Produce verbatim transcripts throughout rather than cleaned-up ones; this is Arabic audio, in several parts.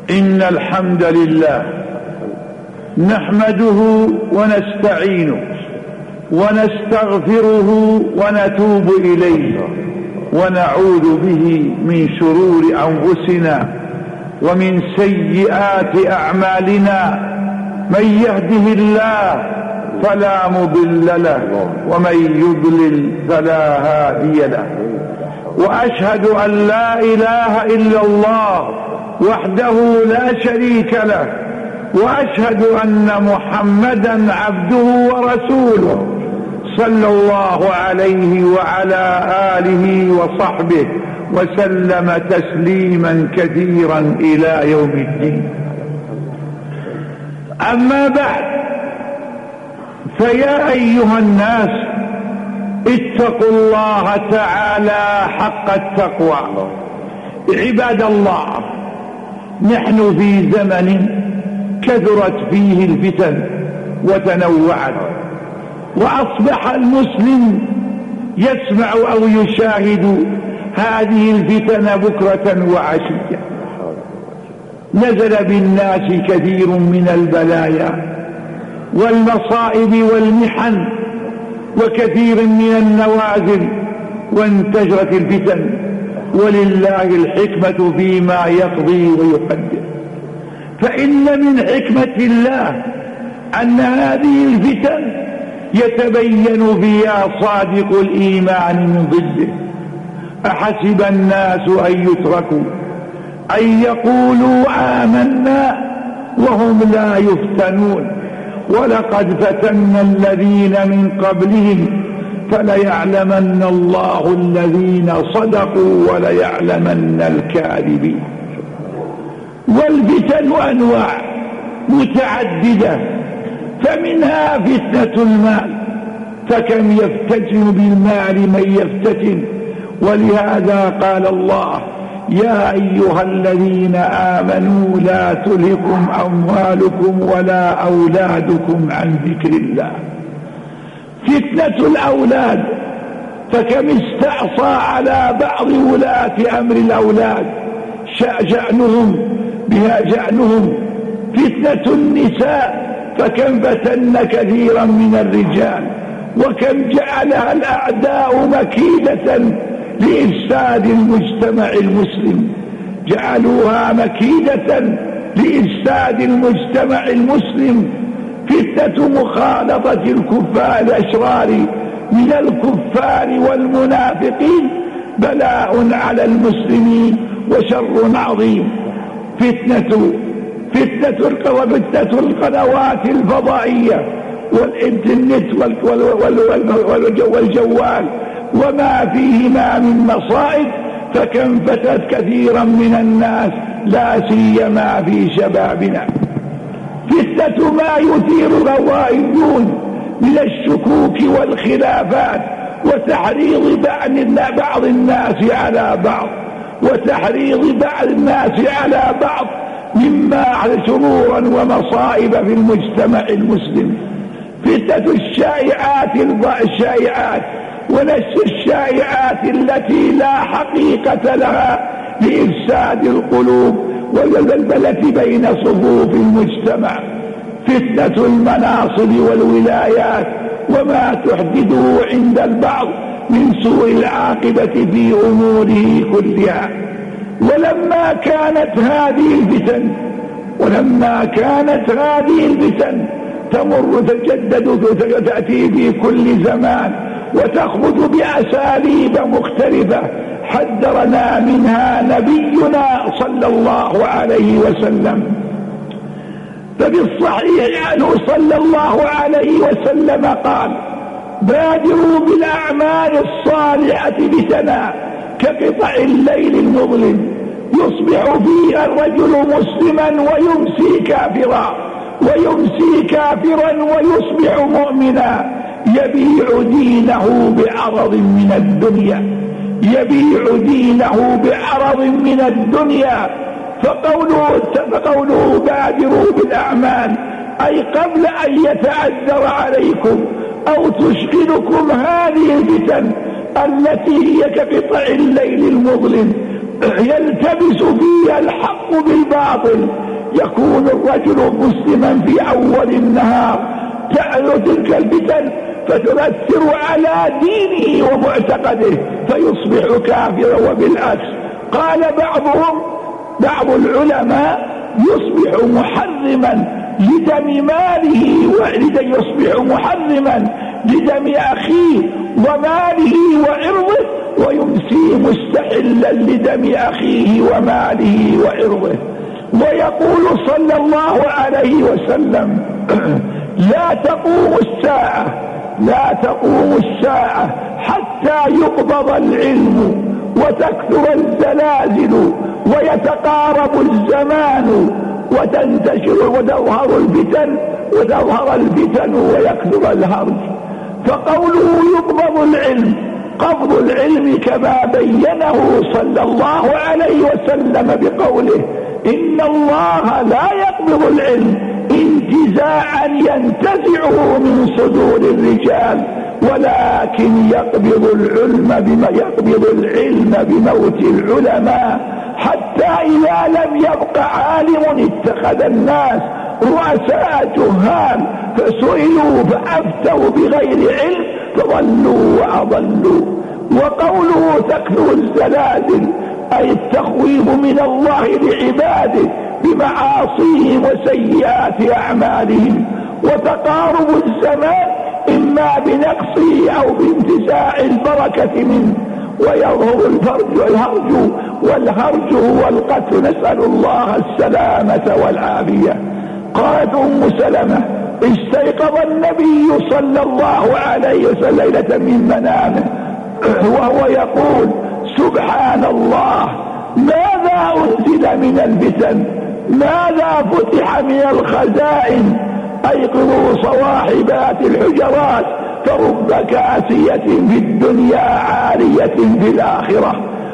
إن الحمد لله نحمده ونستعينه ونستغفره ونتوب إليه ونعوذ به من شرور أنفسنا ومن سيئات أعمالنا. من يهده الله فلا مضل له ومن يضلل فلا هادي له. وأشهد أن لا إله إلا الله وحده لا شريك له، وأشهد أن محمدا عبده ورسوله صلى الله عليه وعلى آله وصحبه وسلم تسليما كثيرا إلى يوم الدين. أما بعد، فيا أيها الناس اتقوا الله تعالى حق التقوى. عباد الله، نحن في زمن كثرت فيه الفتن وتنوعت، وأصبح المسلم يسمع أو يشاهد هذه الفتن بكرة وعشية. نزل بالناس كثير من البلايا والمصائب والمحن وكثير من النوازل، وانتشرت الفتن، ولله الحكمة فيما يقضي ويقدر. فإن من حكمة الله أن هذه الفتن يتبين فيها صادق الإيمان من ضده. أحسب الناس أن يتركوا أن يقولوا آمنا وهم لا يفتنون، ولقد فتنا الذين من قبلهم فليعلمن الله الذين صدقوا وليعلمن الكاذبين. والفتن أنواع متعددة، فمنها فتنة المال، فكم يفتتن بالمال من يفتتن. ولهذا قال الله: يا أيها الذين آمنوا لا تلهكم أموالكم ولا أولادكم عن ذكر الله. فتنة الأولاد، فكم استعصى على بعض ولاة أمر الأولاد شأنهم بها شأنهم. فتنة النساء، فكم فتن كثيرا من الرجال، وكم جعلها الأعداء مكيدة لإفساد المجتمع المسلم. جعلوها مكيدة لإفساد المجتمع المسلم. فتنة مخالطة الكفار الأشرار من الكفار والمنافقين بلاء على المسلمين وشر عظيم. فتنة فتنة فتنة القنوات الفضائية والإنترنت والجوال وما فيهما من مصائب، فكم فتت كثيرا من الناس لا سيما في شبابنا. فتنة ما يثير الروائيون من الشكوك والخلافات وتحريض بعض الناس على بعض وتحريض بعض الناس على بعض مما شرورا ومصائب في المجتمع المسلم. فتنة الشائعات الشائعات ونشر الشائعات التي لا حقيقة لها لإفساد القلوب والبلبلة بين صفوف المجتمع. فتنة المناصب والولايات وما تحدثه عند البعض من سوء العاقبة في أموره كلها. ولما كانت هذه الفتن ولما كانت هذه الفتن تمر تجدد وتأتي في كل زمان وتخرج بأساليب مختلفة، حذرنا منها نبينا صلى الله عليه وسلم. فبالصحيح عنه صلى الله عليه وسلم قال: بادروا بالأعمال الصالحة فتنا كقطع الليل المظلم، يصبح فيها الرجل مسلما ويمسي كافرا ويمسي كافرا ويصبح مؤمنا، يبيع دينه بعرض من الدنيا يبيع دينه بعرض من الدنيا. فقوله, فقوله بادروا بالأعمال أي قبل أن يتعذر عليكم أو تشغلكم هذه الفتن التي هي كقطع الليل المظلم يلتبس فيها الحق بالباطل، يكون الرجل مسلما في أول النهار، تعلو تلك الفتن فتؤثر على دينه ومعتقده فيصبح كافرا. وبالعكس قال بعضهم بعض العلماء يصبح محرما لدم ماله ويصبح محرما لدم أخيه وماله وعرضه، ويمسي مستحلا لدم أخيه وماله وعرضه. ويقول صلى الله عليه وسلم لا تقوم الساعة لا تقوم الساعة حتى يقبض العلم وتكثر الزلازل ويتقارب الزمان وتنتشر وتظهر الفتن وتظهر الفتن ويكثر الهرج. فقوله يقبض العلم، قبض العلم كما بينه صلى الله عليه وسلم بقوله إن الله لا يقبض العلم انتزاعا ينتزعه من صدور الرجال، ولكن يقبض العلم بما يقبض العلم بموت العلماء، حتى إذا لم يبق عالم اتخذ الناس رؤساء جهال فسئلوا فأفتوا بغير علم فضلوا وأضلوا. وقوله تكثر الزلازل أي التخويف من الله لعباده بمعاصيهم وسيئات أعمالهم، وتقارب الزمان إما بنقصه أو بانتزاع البركة منه، ويظهر الفرج والهرج والهرج هو القتل، نسأل الله السلامة والعافية. قالت أم سلمة استيقظ النبي صلى الله عليه وسلم ليلة من منامه وهو يقول سبحان الله ماذا أنزل من الفتن، ماذا فتح من الخزائن، أيقظوا صواحبات الحجرات فرب كاسية في الدنيا عارية في الآخرة.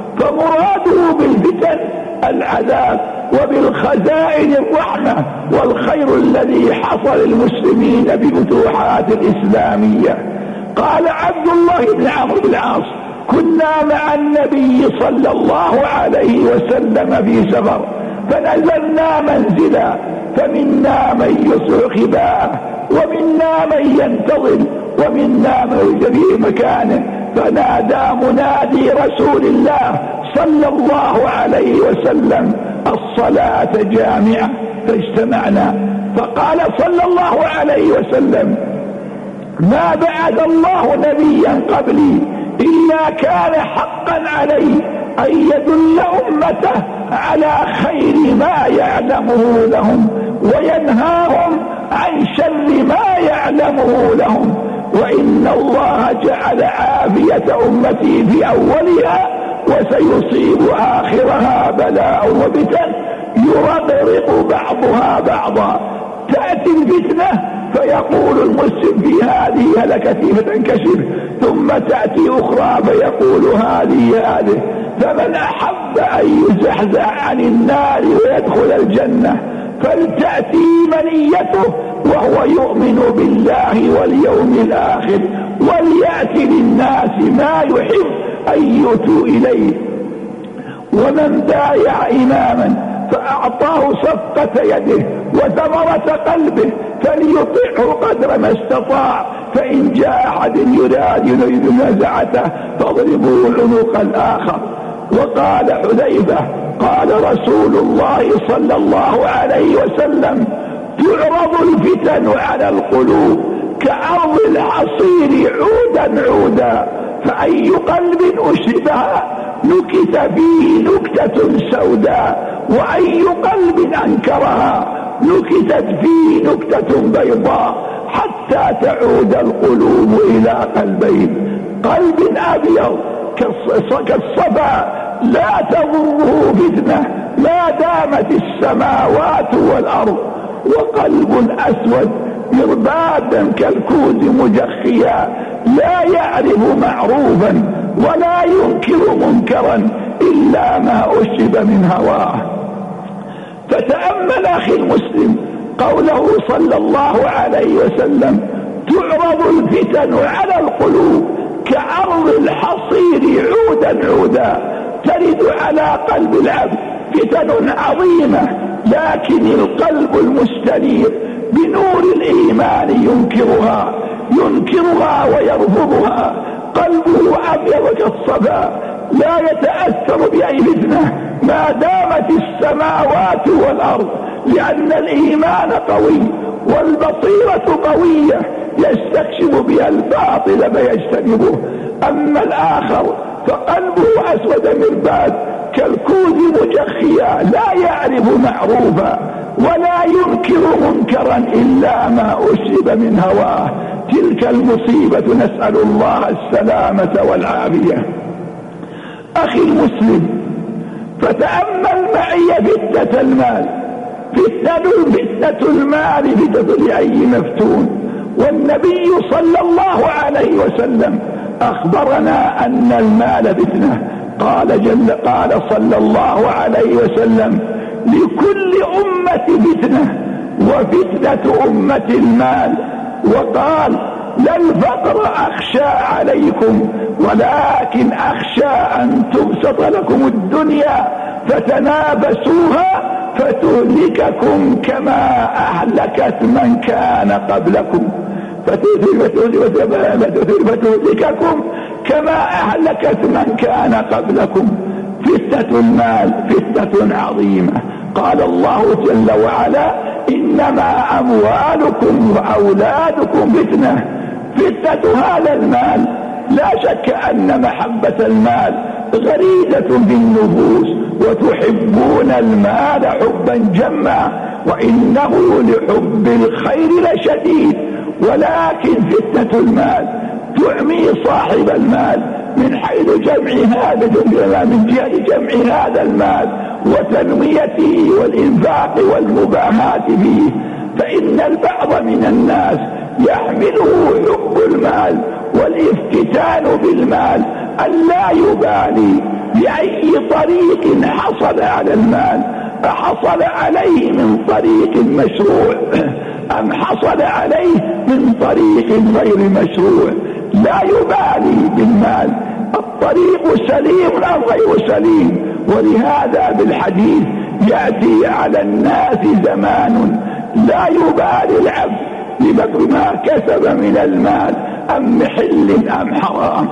فمراده بالفتن العذاب وبالخزائن الرحمة والخير الذي حصل المسلمين بفتوحات الإسلامية. قال عبد الله بن عمرو بن العاص كنا مع النبي صلى الله عليه وسلم في سفر فنزلنا منزلا فمنا من يسر خباءه ومنا من ينتظر ومنا من يوجد في مكانه، فنادى منادي رسول الله صلى الله عليه وسلم الصلاة جامعة، فاجتمعنا. فقال صلى الله عليه وسلم ما بعث الله نبيا قبلي إلا كان حقا عليه أن يدل أمته على خير ما يعلمه لهم وينهاهم عن شر ما يعلمه لهم، وإن الله جعل عافية أمتي في أولها وسيصيب آخرها بلاء وفتن يرقرق بعضها بعضا. تأتي الفتنة فيقول المسلم في هذه هلكتي فتنكشف، ثم تأتي أخرى فيقول هذه هذه. فمن أحب أن يزحزح عن النار ويدخل الجنة فلتأتي منيته وهو يؤمن بالله واليوم الآخر، وليأتي للناس ما يحب أن يؤتوا إليه. ومن بايع إماما فأعطاه صفقة يده وثمرة قلبه فليطعه قدر ما استطاع، فإن جاء أحد يراد يريد نزعته فاضربوا عنق الآخر. وقال حذيفة قال رسول الله صلى الله عليه وسلم تعرض الفتن على القلوب كأرض العصير عودا عودا، فأي قلب أشربها نكت فيه نكتة سوداء، وأي قلب أنكرها نكتت فيه نكتة بيضاء، حتى تعود القلوب إلى قلبين، قلب أبيض كالصفا لا تضره فتنة ما دامت السماوات والأرض، وقلب أسود مربادا كالكوز مجخيا لا يعرف معروفا ولا ينكر منكرا إلا ما أشرب من هواه. فتأمل أخي المسلم قوله صلى الله عليه وسلم تعرض الفتن على القلوب كأرض الحصير عودا عودا، ترد على قلب العبد فتن عظيمة، لكن القلب المستنير بنور الإيمان ينكرها ينكرها ويرفضها. قلبه أبيض كالصفا لا يتأثر بأي فتنة ما دامت السماوات والأرض، لأن الإيمان قوي والبصيرة قوية يستكشف بها الباطل فيجتنبه. أما الآخر فقلبه أسود مرباد كالكوز مجخيا لا يعرف معروفا ولا ينكر منكرا إلا ما أشرب من هواه. تلك المصيبة، نسأل الله السلامة والعافية. أخي المسلم، فتأمل معي فتنة المال. فتنة فتنة المال فتنة لأي مفتون، والنبي صلى الله عليه وسلم أخبرنا أن المال فتنة. قال جل قال صلى الله عليه وسلم: لكل أمة فتنة وفتنة أمة المال. وقال: لا الفقر أخشى عليكم ولكن أخشى أن تبسط لكم الدنيا فتنافسوها فتهلككم كما أهلكت من كان قبلكم فتهلككم كما أهلكت من كان قبلكم. فتنة المال فتنة عظيمة. قال الله جل وعلا: إنما أموالكم وأولادكم فتنة. فتنة هذا المال لا شك أن محبة المال غريزة بالنفوس، وتحبون المال حبا جما وإنه لحب الخير لشديد. ولكن فتنة المال تعمي صاحب المال من حيث جمع هذا من جهة جمع هذا المال وتنميته والإنفاق والمباهاة فيه. فإن البعض من الناس يحمله حب المال والافتتان بالمال أن لا يبالي بأي طريق حصل على المال، أحصل عليه من طريق مشروع أم حصل عليه من طريق غير مشروع، لا يبالي بالمال الطريق سليم أم غير سليم. ولهذا بالحديث: يأتي على الناس زمان لا يبالي العبد بقدر ما كسب من المال أم حل أم حرام.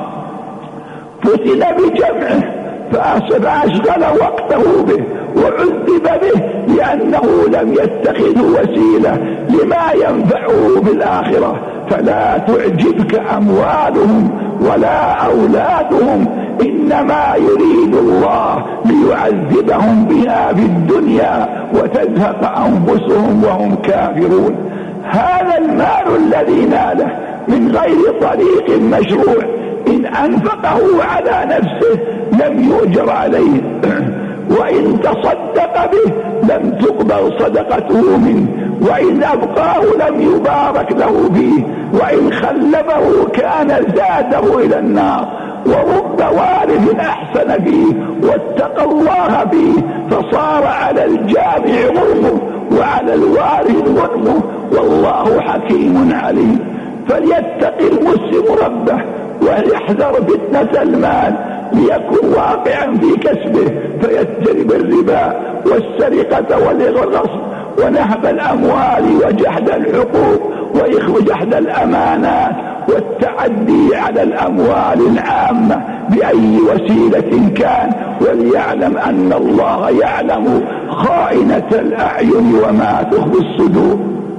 فتن بجمعه فأشغل وقته به وعذب به لأنه لم يتخذ وسيلة لما ينفعه بالآخرة. فلا تعجبك أموالهم ولا أولادهم، إنما يريد الله ليعذبهم بها في الدنيا وتزهق أنفسهم وهم كافرون. هذا المال الذي ناله من غير طريق مشروع إن أنفقه على نفسه لم يؤجر عليه، وإن تصدق به لم تقبل صدقته منه، وإن أبقاه لم يبارك له فيه، وإن خلفه كان زاده إلى النار. ورب وارث أحسن فيه واتقى الله فيه فصار على الجامع غرمه وعلى الوارث غرمه، والله حكيم عليم. فليتق المسلم ربه ويحذر فتنة المال ليكن واقعا في كسبه فيجتنب الربا والسرقة والغصب ونهب الأموال وجحد الحقوق وجحد الأمانات والتعدي على الأموال العامة بأي وسيلة كان، وليعلم أن الله يعلم خائنة الأعين وما تخفي الصدور.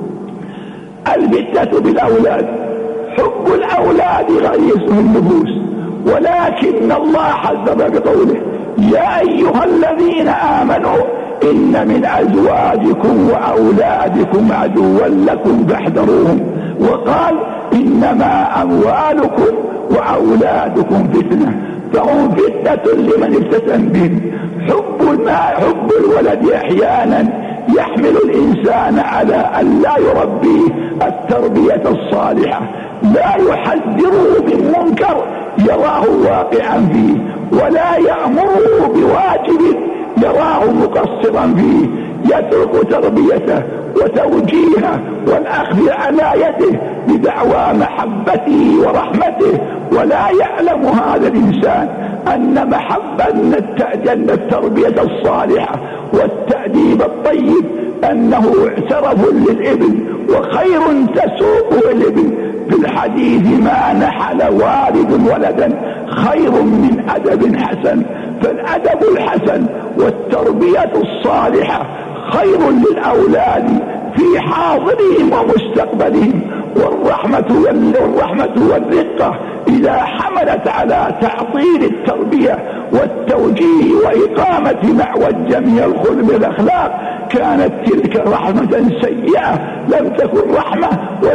الفتنة بالأولاد، حب الأولاد غريزة النفوس، ولكن الله حذر بقوله: يا أيها الذين آمنوا إن من أزواجكم وأولادكم عدوا لكم فاحذروهم. وقال: إنما أموالكم وأولادكم فتنة. فهم فتنة لمن افتتن بهم. حب المال حب الولد أحيانا يحمل الإنسان على أن لا يربيه التربية الصالحة، لا يحذره من منكر يراه واقعا فيه، ولا يأمره بواجب يراه مقصرا فيه، يترك تربيته وتوجيهه والأخذ عنايته بدعوى محبته ورحمته. ولا يعلم هذا الإنسان أن محبة أن التربية الصالحة والتأديب الطيب أنه اعترف للابن وخير تسوقه الابن. في الحديث ما نحل والد ولدا خير من أدب حسن. فالأدب الحسن والتربية الصالحة خير للأولاد في حاضرهم ومستقبلهم. والرحمة والرحمة والرقة إذا حملت على تعطيل التربية والتوجيه وإقامة معوج من الخلق والأخلاق كانت تلك رحمة سيئة لم تكن رحمة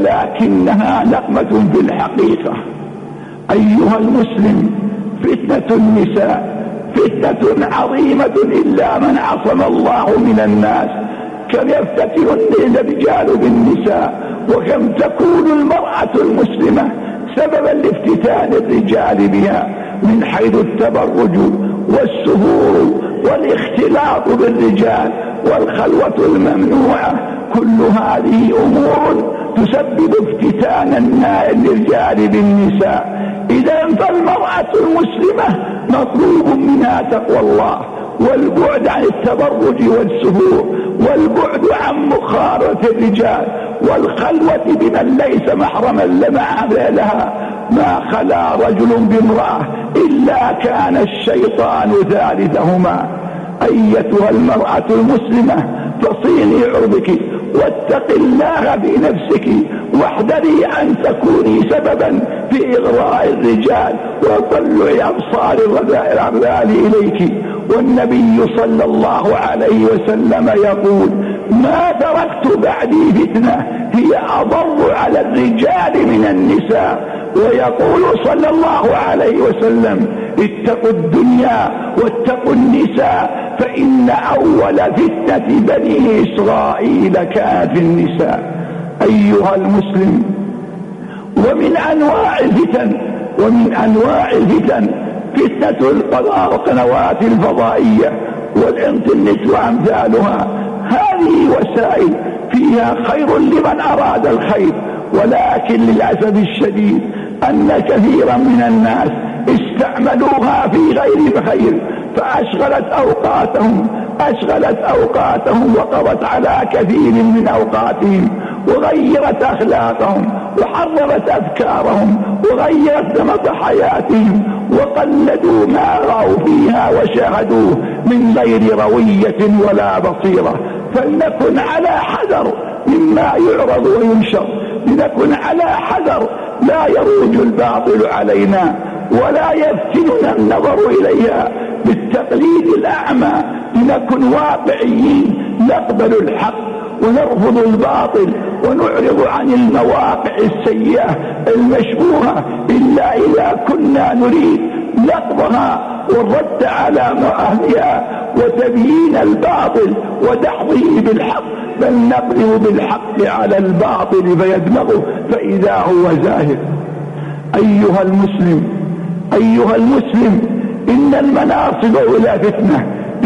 ولكنها نقمة في الحقيقة. أيها المسلم، فتنة النساء فتنة عظيمة إلا من عصم الله من الناس. كم يفتتن الرجال بالنساء، وكم تكون المرأة المسلمة سببا لافتتان الرجال بها من حيث التبرج والسهور والاختلاط بالرجال والخلوة الممنوعة. كل هذه أمور تسبب افتتانا الرجال بالنساء. إذا فالمرأة المسلمة مطلوب منها تقوى الله والبعد عن التبرج والسهور والبعد عن مخالطة الرجال والخلوة بمن ليس محرما لها. ما خلا رجل بامرأة إلا كان الشيطان ثالثهما. أيتها المرأة المسلمة، فصيني عرضك واتق الله في نفسك واحذري أن تكوني سببا في إغراء الرجال وطلع أبصار الرذال إليك. والنبي صلى الله عليه وسلم يقول: ما تركت بعدي فتنة هي أضر على الرجال من النساء. ويقول صلى الله عليه وسلم: اتقوا الدنيا واتقوا النساء فإن أول فتنة بني إسرائيل كانت في النساء. أيها المسلم، ومن أنواع الفتن ومن أنواع الفتن فتنة القنوات الفضائية والإنترنت وأمثالها. هذه وسائل فيها خير لمن أراد الخير، ولكن للأسف الشديد أن كثيرا من الناس استعملوها في غير خير، فأشغلت أوقاتهم أشغلت أوقاتهم وقضت على كثير من أوقاتهم، وغيرت أخلاقهم وحررت أفكارهم وغيرت نمط حياتهم، وقلدوا ما رأوا فيها وشاهدوه من غير روية ولا بصيرة. فلنكن على حذر مما يعرض وينشر، لنكن على حذر لا يروج الباطل علينا ولا يفتننا النظر إليها بالتقليد الأعمى. لنكن واقعيين، نقبل الحق ونرفض الباطل ونعرض عن المواقع السيئة المشبوهة إلا إذا كنا نريد نقضها والرد على أهلها وتبيين الباطل ودحضه بالحق، بل نقضي بالحق على الباطل فيدمغه فإذا هو زاهد. أيها المسلم أيها المسلم إن المناصب إلى فتنة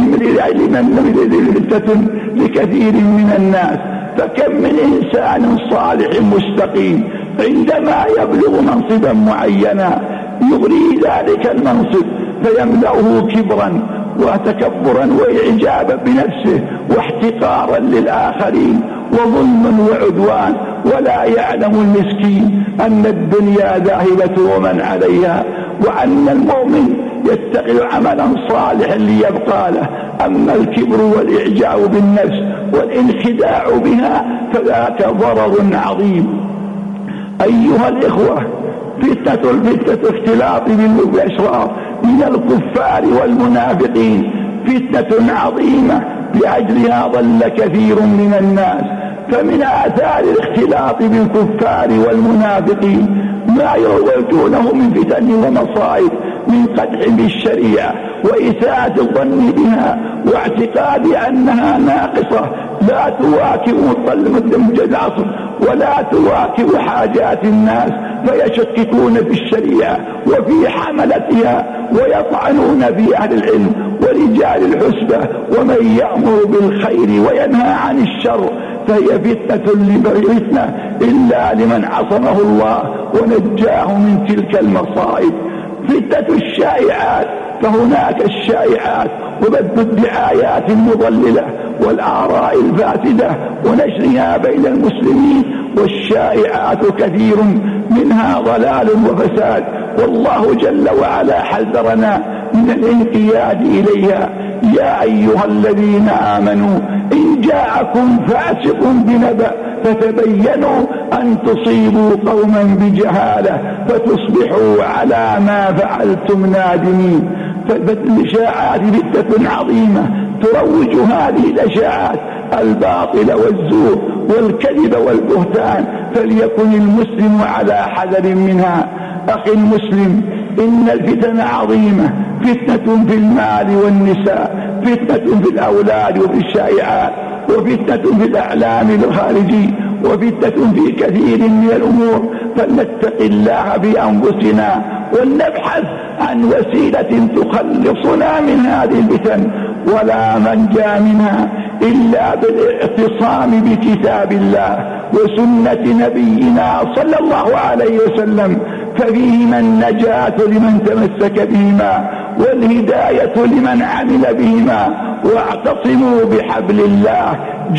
فتنة لكثير من الناس. فكم من إنسان صالح مستقيم عندما يبلغ منصبا معينا يغري ذلك المنصب فيملأه كبرا وتكبرا وإعجابا بنفسه واحتقارا للآخرين وظلما وعدوان، ولا يعلم المسكين أن الدنيا ذاهبة ومن عليها، وأن المؤمن يتقي عملا صالحا ليبقى له. أما الكبر والإعجاب بالنفس والانخداع بها فذاك ضرر عظيم. أيها الإخوة، فتنة الفتنة اختلاط بالأشرار من الكفار والمنافقين فتنة عظيمة، لأجلها ضل كثير من الناس. فمن آثار الاختلاط بالكفار والمنافقين ما يروجونه من فتن ومصائب من قدح بالشريعة وإساءة الظن بها واعتقاد أنها ناقصة لا تواكب متلمة العصر ولا تواكب حاجات الناس، فيشككون في الشريعة وفي حملتها ويطعنون في أهل العلم ورجال الحسبة ومن يأمر بالخير وينهى عن الشر. فهي فتنة لفتنة إلا لمن عصمه الله ونجاه من تلك المصائب. فتنة الشائعات فهناك الشائعات وبث الدعايات المضللة والآراء الفاسدة ونشرها بين المسلمين، والشائعات كثير منها ضلال وفساد، والله جل وعلا حذرنا من الانقياد إليها. يا أيها الذين آمنوا إن جاءكم فاسق بنبأ فتبينوا أن تصيبوا قوما بجهالة فتصبحوا على ما فعلتم نادمين. فالإشاعات فتنة عظيمة تروج هذه الإشاعات الباطل والزور والكذب والبهتان، فليكن المسلم على حذر منها. أخي المسلم، إن الفتن عظيمة، فتنة في المال والنساء، فتنة في الأولاد وفي الشائعات، وفتنة في الأعلام الخارجي، وفتنة في كثير من الأمور. فلنتق الله في أنفسنا ولنبحث عن وسيلة تخلصنا من هذه الفتن، ولا منجى منها إلا بالاعتصام بكتاب الله وسنة نبينا صلى الله عليه وسلم، ففيهما النجاة لمن تمسك بهما والهداية لمن عمل بهما. واعتصموا بحبل الله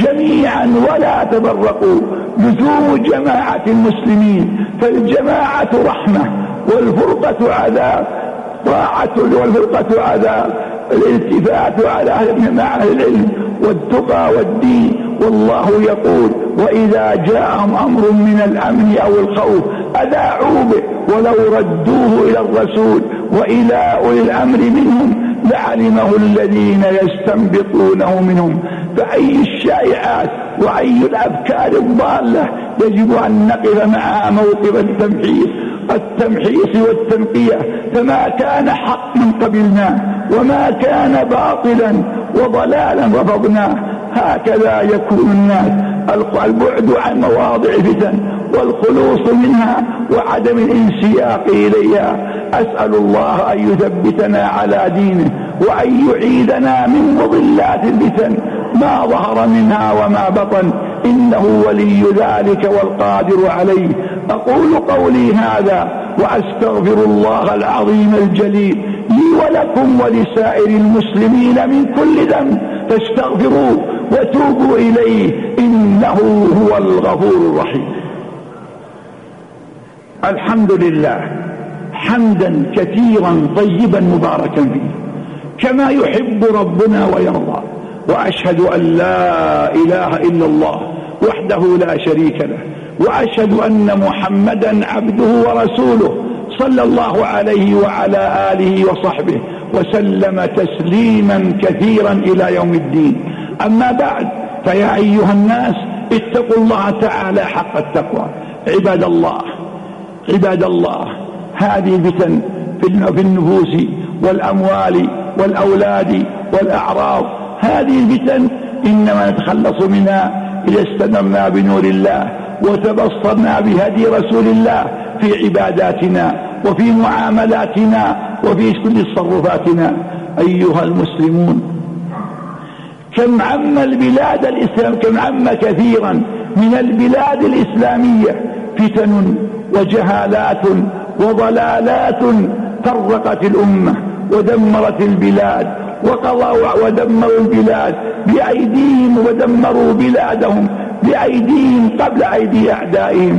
جميعا ولا تفرقوا. لزوم جماعة المسلمين، فالجماعة رحمة والفرقة عذاب، طاعة والفرقة عذاب. الالتفات على أهل مع العلم والتقى والدين، والله يقول: وإذا جاءهم أمر من الأمن أو الخوف أذاعوا به ولو ردوه إلى الرسول وإلى أولي الأمر منهم لعلمه الذين يستنبطونه منهم. فأي الشائعات وأي الأفكار الضالة يجب أن نقف معها موقف التمحيص التمحيص والتنقية، فما كان حقا قبلناه وما كان باطلا وضلالا رفضناه. هكذا يكون الناس، البعد عن مواضع فتن والخلوص منها وعدم الانسياق إليها. أسأل الله أن يثبتنا على دينه وأن يعيدنا من مضلات الفتن ما ظهر منها وما بطن، إنه ولي ذلك والقادر عليه. أقول قولي هذا وأستغفر الله العظيم الجليل لي ولكم ولسائر المسلمين من كل ذنب، فاستغفروه وتوبوا إليه إنه هو الغفور الرحيم. الحمد لله حمدا كثيرا طيبا مباركا فيه كما يحب ربنا ويرضى، وأشهد أن لا إله إلا الله وحده لا شريك له، وأشهد أن محمدا عبده ورسوله صلى الله عليه وعلى آله وصحبه وسلم تسليما كثيرا إلى يوم الدين. أما بعد، فيا أيها الناس اتقوا الله تعالى حق التقوى. عباد الله عباد الله هذه الفتن في النفوس والأموال والأولاد والأعراض، هذه الفتن إنما نتخلص منها إذا استنرنا بنور الله وتبصرنا بهدي رسول الله في عباداتنا وفي معاملاتنا وفي كل تصرفاتنا. أيها المسلمون، كم عم البلاد الإسلام كم عم كثيرا من البلاد الإسلامية فتن وجهالات وضلالات فرقت الأمة ودمرت البلاد وقضوا ودمروا البلاد بأيديهم ودمروا بلادهم بأيديهم قبل أيدي أعدائهم،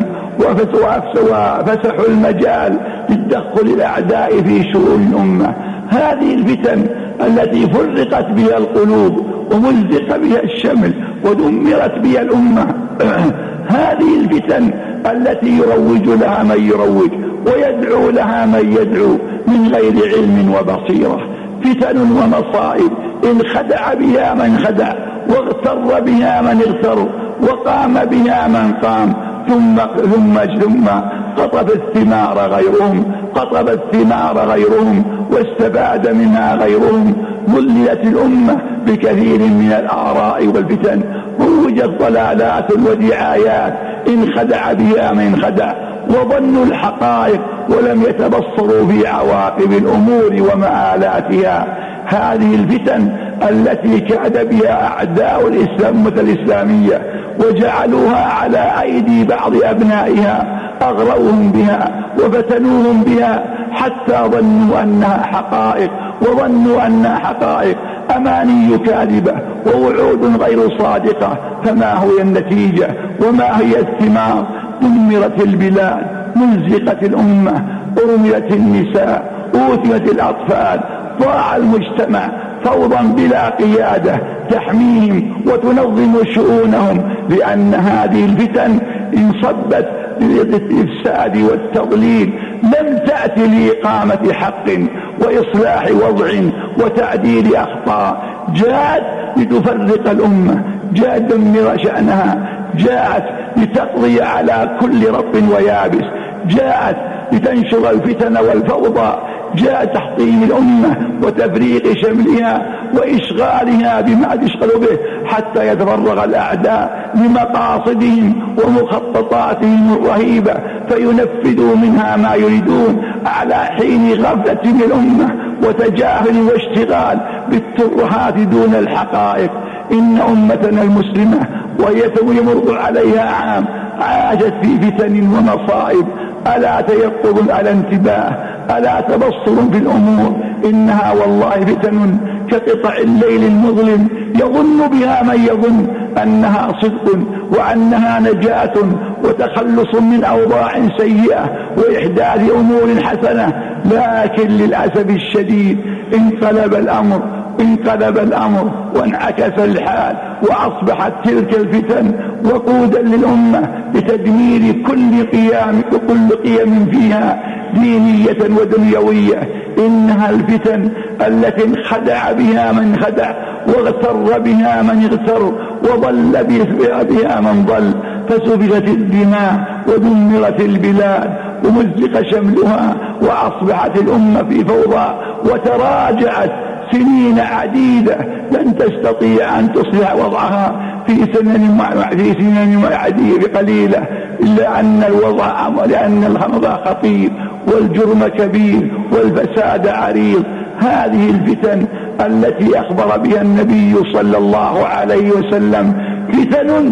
وفسحوا المجال للتدخل الأعداء في شؤون الأمة. هذه الفتن التي فرقت بها القلوب ومزق بها الشمل ودمرت بها الأمة، هذه الفتن التي يروج لها من يروج ويدعو لها من يدعو من غير علم وبصيرة، فتن ومصائب إن خدع بها من خدع واغتر بها من اغتر وقام بها من قام، ثم ثم ثم قطف الثمار غيرهم قطف الثمار غيرهم واستفاد منها غيرهم. ذللت الأمة بكثير من الآراء والفتن، روجت ضلالات ودعايات إن خدع بها من خدع وظنوا الحقائق ولم يتبصروا في عواقب الأمور ومآلاتها. هذه الفتن التي كاد بها أعداء الإسلام الإسلامية وجعلوها على أيدي بعض أبنائها، أغروهم بها وفتنوهم بها حتى ظنوا أنها حقائق وظنوا أنها حقائق، أماني كاذبة ووعود غير صادقة. فما هي النتيجة وما هي الثمار؟ دمرت البلاد، مزقت الأمة، أرملت النساء، أوتمت الأطفال، ضاع المجتمع فوضا بلا قيادة تحميهم وتنظم شؤونهم، لأن هذه الفتن انصبت للإفساد والتضليل، لم تأتي لإقامة حق وإصلاح وضع وتعديل أخطاء، جاءت لتفرق الأمة، جاءت تدمر شأنها، جاءت لتقضي على كل رطب ويابس، جاءت لتنشر الفتن والفوضى، جاء تحطيم الأمة وتفريق شملها وإشغالها بما تشغل به، حتى يتفرغ الأعداء لمقاصدهم ومخططاتهم الرهيبة فينفذوا منها ما يريدون، على حين غفلة من الأمة وتجاهل واشتغال بالترهات دون الحقائق. إن أمتنا المسلمة وهي يمر عليها عام عاشت في فتن ومصائب، ألا تيقظ، ألا انتباه، ألا تبصر في الأمور؟ إنها والله فتن كقطع الليل المظلم، يظن بها من يظن أنها صدق وأنها نجاة وتخلص من أوضاع سيئة وإحداث أمور حسنة، لكن للأسف الشديد انقلب الأمر انقلب الأمر وانعكس الحال، وأصبحت تلك الفتن وقودا للأمة لتدمير كل قيام كل قيم فيها دينية ودنيوية. إنها الفتن التي انخدع بها من خدع واغتر بها من اغتر وضل بها من ضل، فسفكت الدماء ودمرت البلاد ومزق شملها، وأصبحت الأمة في فوضى وتراجعت سنين عديدة، لن تستطيع أن تصلح وضعها في سنين في سنين عديدة قليلة، إلا أن الوضع لأن الوضع خطير والجرم كبير والفساد عريض. هذه الفتن التي أخبر بها النبي صلى الله عليه وسلم فتن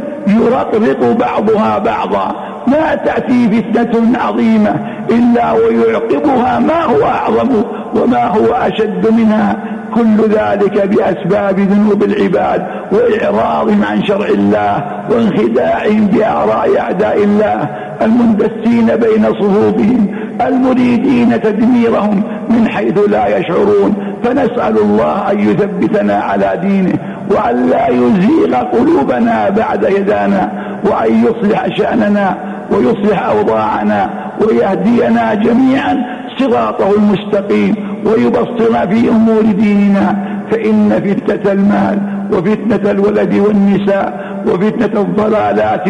يرقرق بعضها بعضا، لا تأتي فتنة عظيمة إلا ويعقبها ما هو أعظم وما هو أشد منها، كل ذلك بأسباب ذنوب العباد وإعراضهم عن شرع الله وانخداعهم بآراء أعداء الله المندسين بين صفوفهم المريدين تدميرهم من حيث لا يشعرون. فنسأل الله أن يثبتنا على دينه، وأن لا يزيغ قلوبنا بعد هدانا، وأن يصلح شأننا ويصلح أوضاعنا ويهدينا جميعا صراطه المستقيم ويبصر في أمور ديننا. فإن فتنة المال وفتنة الولد والنساء وفتنة الضلالات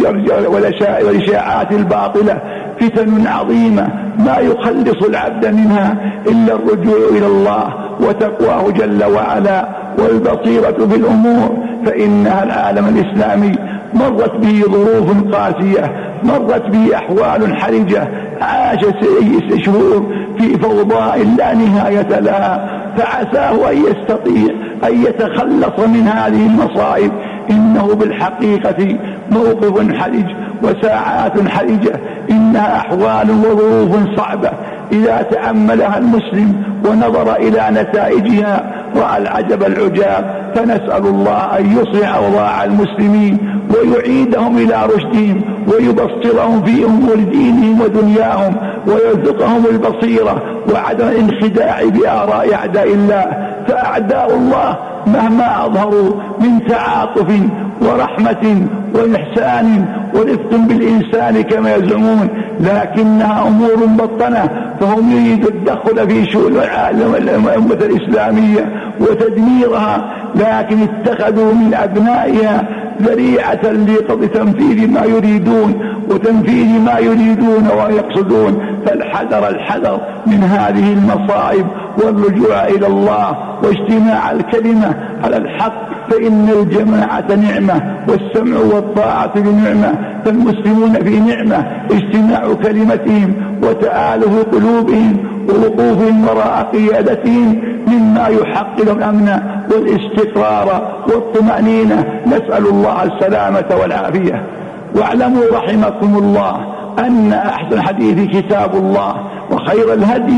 والإشاعات الباطلة فتن عظيمة ما يخلص العبد منها إلا الرجوع إلى الله وتقواه جل وعلا والبصيرة بالأمور. فإنها العالم الإسلامي مرت به ظروف قاسية، مرت به أحوال حرجة، عاش شهور في فوضاء لا نهاية لها، فعساه أن يستطيع أن يتخلص من هذه المصائب. إنه بالحقيقة موقف حرج وساعات حرجة، إنها أحوال وظروف صعبة إذا تأملها المسلم ونظر إلى نتائجها رأى العجب العجاب. فنسأل الله أن يصلح أوضاع المسلمين ويعيدهم إلى رشدهم ويبصرهم في أمور دينهم ودنياهم ويرزقهم البصيرة وعدم الانخداع بآراء أعداء الله. فأعداء الله مهما أظهروا من تعاطف ورحمة وإحسان ورفق بالإنسان كما يزعمون، لكنها أمور بطنة، فهم يريدوا الدخل في شؤون الأمة الإسلامية وتدميرها، لكن اتخذوا من أبنائها ذريعة لتنفيذ ما يريدون وتنفيذ ما يريدون ويقصدون. فالحذر الحذر من هذه المصائب والرجوع إلى الله واجتماع الكلمة على الحق، فإن الجماعة نعمة والسمع والطاعة بنعمة، فالمسلمون في نعمة اجتماع كلمتهم وتآله قلوبهم ووقوفهم وراء قيادتهم مما يحقق الأمن والاستقرار والطمأنينة. نسأل الله السلامة والعافية. واعلموا رحمكم الله أن أحسن الحديث كتاب الله، وخير الهدي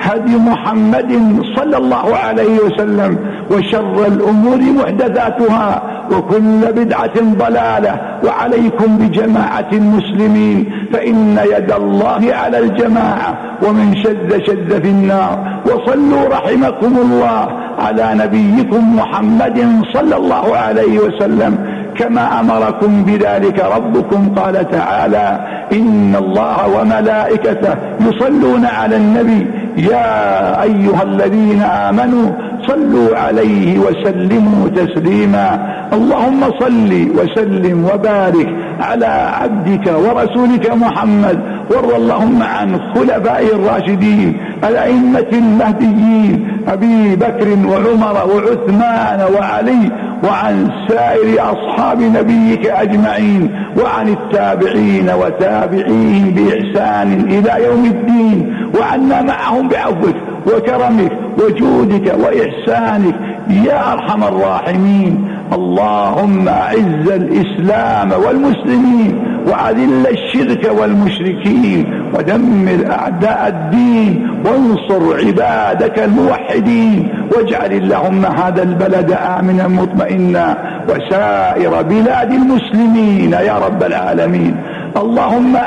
هدي محمد صلى الله عليه وسلم، وشر الأمور محدثاتها، وكل بدعة ضلالة. وعليكم بجماعة المسلمين، فإن يد الله على الجماعة، ومن شذ شذ في النار. وصلوا رحمكم الله على نبيكم محمد صلى الله عليه وسلم كما أمركم بذلك ربكم. قال تعالى: إن الله وملائكته يصلون على النبي يا أيها الذين آمنوا صلوا عليه وسلموا تسليما. اللهم صل وسلم وبارك على عبدك ورسولك محمد، وارض اللهم عن خلفاء الراشدين الأئمة المهديين أبي بكر وعمر وعثمان وعلي، وعن سائر أصحاب نبيك أجمعين، وعن التابعين وتابعيهم بإحسان إلى يوم الدين، وعنا معهم بعفوك وكرمك وجودك وإحسانك يا أرحم الراحمين. اللهم أعز الإسلام والمسلمين، وأذل الشرك والمشركين، ودمر أعداء الدين، وانصر عبادك الموحدين، واجعل اللهم هذا البلد آمنا مطمئنا، وسائر بلاد المسلمين يا رب العالمين. اللهم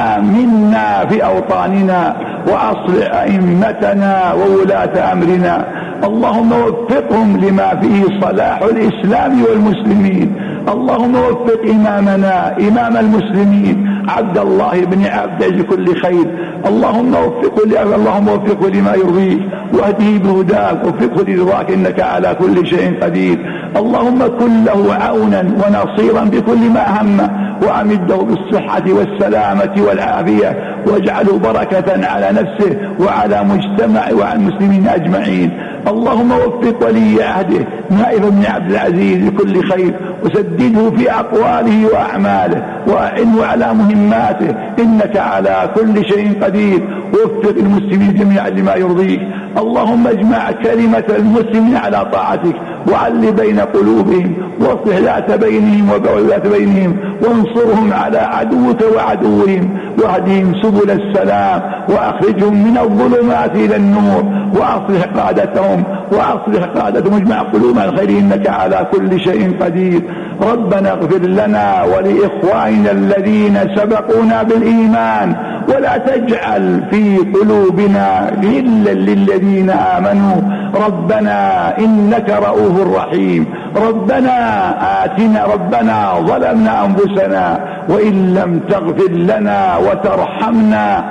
آمنا في أوطاننا، وأصلح أئمتنا وولاة أمرنا. اللهم وفقهم لما فيه صلاح الإسلام والمسلمين. اللهم وفق إمامنا إمام المسلمين عبد الله بن عبد لكل خير. اللهم وفقه اللهم وفقه لما يرضيك، واهديه بهداك، وفقه لرضاك، إنك على كل شيء قدير. اللهم كن له عونا ونصيرا بكل ما همه، وأمده بالصحة والسلامة والعافية، واجعله بركة على نفسه وعلى مجتمع وعلى المسلمين أجمعين. اللهم وفق ولي عهده نائب بن عبد العزيز لكل خير، وسدده في أقواله وأعماله، وأعنه على مهماته، إنك على كل شيء قدير. وفق المسلمين جميعا لما يرضيك. اللهم اجمع كلمة المسلمين على طاعتك، وعل بين قلوبهم، واصلح ذات بينهم وذات بينهم، وانصرهم على عدوك وعدوهم، واهدهم سبل السلام، واخرجهم من الظلمات الى النور، واصلح قادتهم واصلح قادتهم اجمع قلوبهم على الخير، انك على كل شيء قدير. ربنا اغفر لنا ولإخواننا الذين سبقونا بالإيمان، ولا تجعل في قلوبنا غلا للذين آمنوا. ربنا إنك رؤوف رحيم. ربنا آتنا ربنا ظلمنا أنفسنا، وإن لم تغفر لنا وترحمنا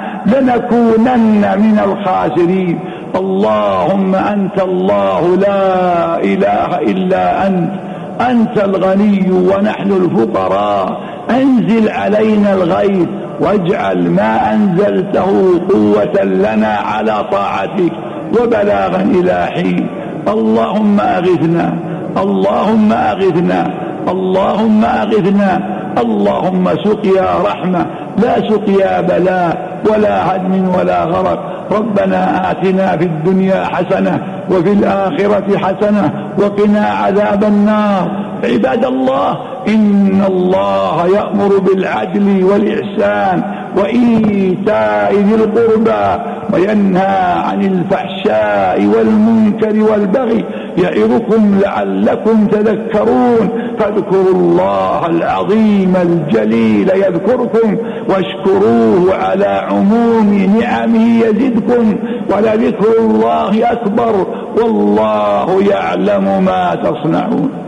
لنكونن من الخاسرين. اللهم أنت الله لا إله إلا أنت، أنت الغني ونحن الفقراء. أنزل علينا الغيث، واجعل ما أنزلته قوة لنا على طاعتك وبلاغا إلى حين. اللهم أغثنا، اللهم أغثنا، اللهم أغثنا. اللهم سقيا رحمة لا سقيا بلاء ولا هدم ولا غرق. ربنا آتنا في الدنيا حسنة وفي الآخرة حسنة وقنا عذاب النار. عباد الله، إن الله يأمر بالعدل والإحسان وإيتاء ذي القربى، وينهى عن الفحشاء والمنكر والبغي، يعظكم لعلكم تذكرون. فاذكروا الله العظيم الجليل يذكركم، واشكروه على عموم نعمه يزدكم، ولذكر الله أكبر، والله يعلم ما تصنعون.